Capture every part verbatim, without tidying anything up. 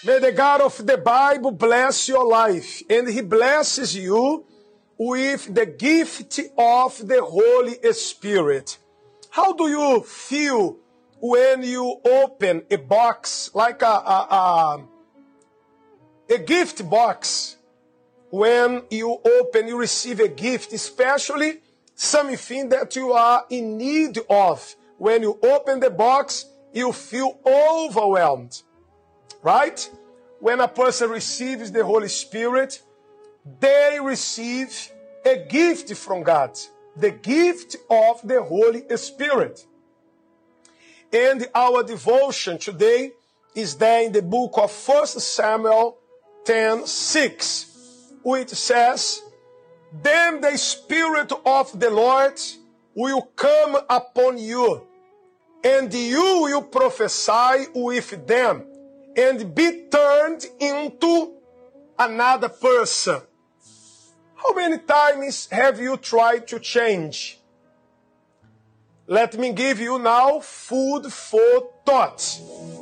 May the God of the Bible bless your life, and He blesses you with the gift of the Holy Spirit. How do you feel when you open a box, like a, a, a, a gift box? When you open, you receive a gift, especially something that you are in need of. When you open the box, you feel overwhelmed. Right? When a person receives the Holy Spirit, they receive a gift from God. The gift of the Holy Spirit. And our devotion today is there in the book of First Samuel ten six, which says, "Then the Spirit of the Lord will come upon you, and you will prophesy with them, and be turned into another person." How many times have you tried to change? Let me give you now food for thought.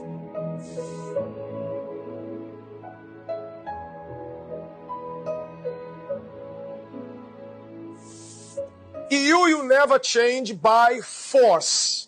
You will never change by force.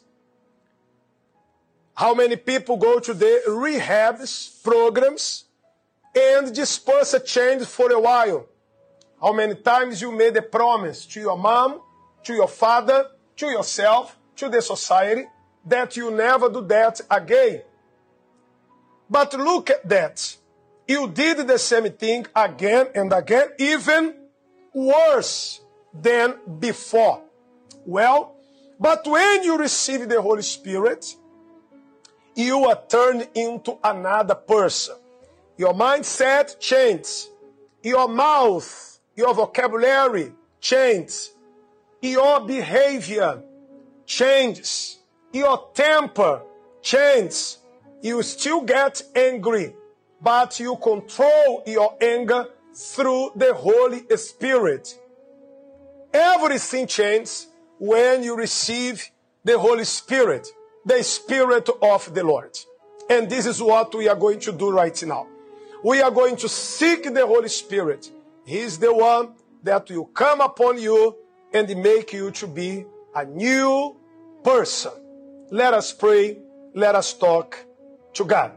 How many people go to the rehabs, programs, and disperse a change for a while? How many times you made a promise to your mom, to your father, to yourself, to the society, that you never do that again? But look at that. You did the same thing again and again, even worse than before. Well, but when you receive the Holy Spirit, you are turned into another person. Your mindset changes. Your mouth, your vocabulary changes. Your behavior changes. Your temper changes. You still get angry, but you control your anger through the Holy Spirit. Everything changes when you receive the Holy Spirit, the Spirit of the Lord. And this is what we are going to do right now. We are going to seek the Holy Spirit. He is the one that will come upon you and make you to be a new person. Let us pray. Let us talk to God.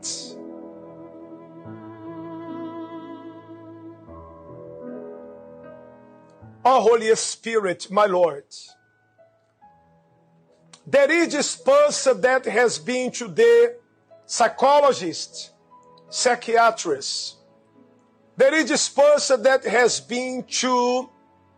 Oh, Holy Spirit, my Lord, there is this person that has been to the psychologist, psychiatrist. There is this person that has been to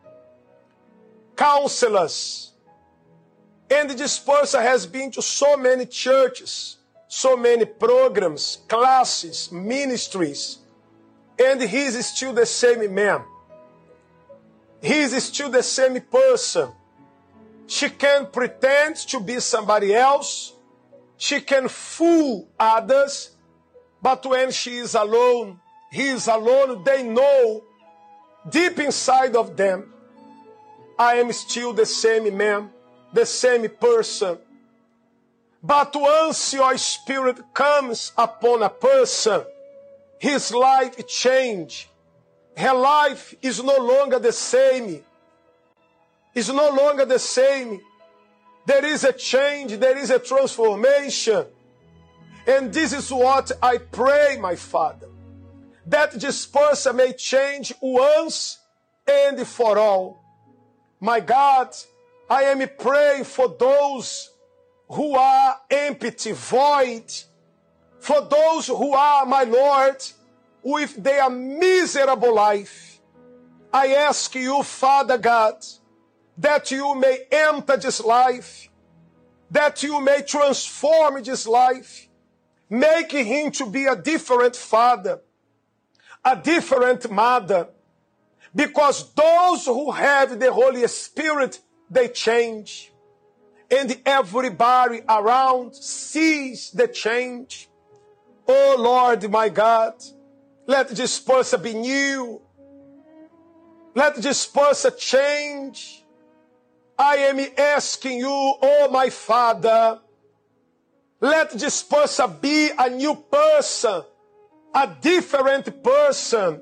counselors. And this person has been to so many churches, so many programs, classes, ministries. And he is still the same man. He is still the same person. She can pretend to be somebody else. She can fool others. But when she is alone, he is alone, they know deep inside of them, I am still the same man, the same person. But once your Spirit comes upon a person, his life changes. Her life is no longer the same. It's no longer the same. There is a change, there is a transformation. And this is what I pray, my Father, that this person may change once and for all. My God, I am praying for those who are empty, void, for those who are, my Lord, with their miserable life. I ask you, Father God, that you may enter this life, that you may transform this life, making him to be a different father, a different mother, because those who have the Holy Spirit, they change. And everybody around sees the change. Oh Lord, my God, let this person be new. Let this person change. I am asking you, oh my Father, let this person be a new person, a different person.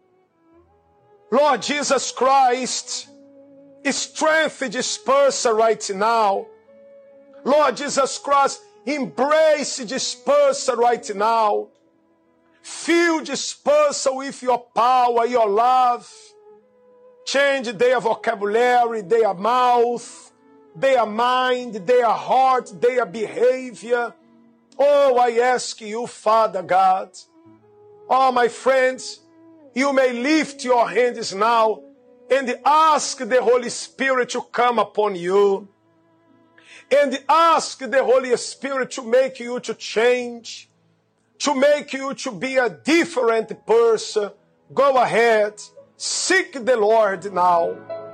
Lord Jesus Christ, strengthen this person right now. Lord Jesus Christ, embrace this person right now. Fill this person with your power, your love. Change their vocabulary, their mouth, their mind, their heart, their behavior. Oh, I ask you, Father God. Oh, my friends, you may lift your hands now and ask the Holy Spirit to come upon you. And ask the Holy Spirit to make you to change, to make you to be a different person. Go ahead, seek the Lord now.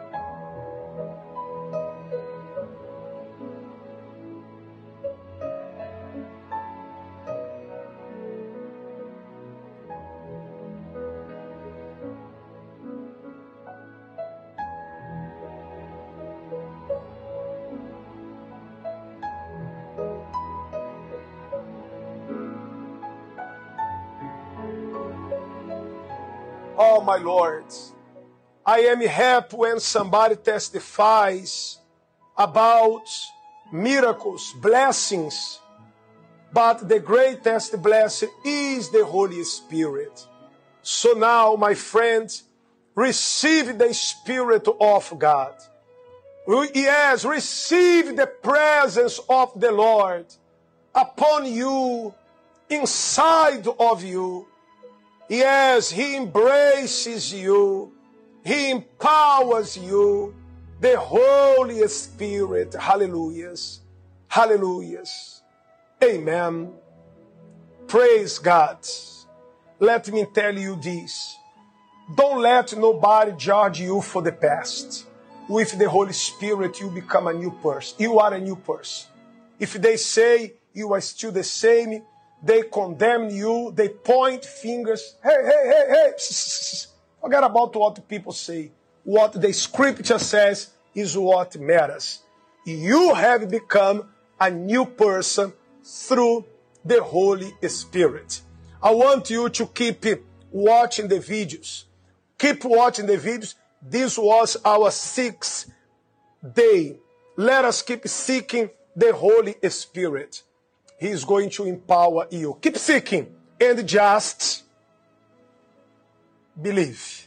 Oh, my Lord, I am happy when somebody testifies about miracles, blessings, but the greatest blessing is the Holy Spirit. So now, my friends, receive the Spirit of God. Yes, receive the presence of the Lord upon you, inside of you. Yes, He embraces you. He empowers you. The Holy Spirit. Hallelujahs. Hallelujahs. Amen. Praise God. Let me tell you this. Don't let nobody judge you for the past. With the Holy Spirit, you become a new person. You are a new person. If they say you are still the same, they condemn you, they point fingers. Hey, hey, hey, hey. Forget about what people say. What the scripture says is what matters. You have become a new person through the Holy Spirit. I want you to keep watching the videos. Keep watching the videos. This was our sixth day. Let us keep seeking the Holy Spirit. He is going to empower you. Keep seeking and just believe.